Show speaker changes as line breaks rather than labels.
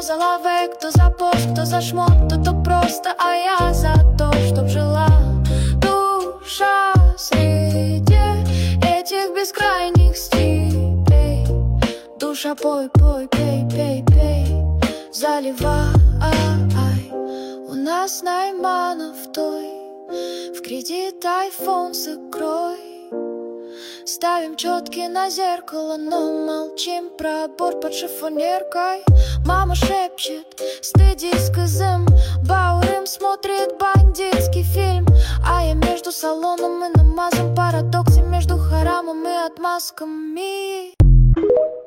за лавы, кто за пост, кто за шмот, кто просто, а я за то, чтоб жила душа среди этих бескрайних степей. Душа, пой, пой, пей, пей, пей, заливай. У нас Найманов той, в кредит айфон с икрой. Ставим четки на зеркало, но молчим про борт под шифонеркой. Мама шепчет, стыдись, кызым. Баурым смотрит бандитский фильм, а я между салоном и намазом, парадоксе между харамом и отмазками.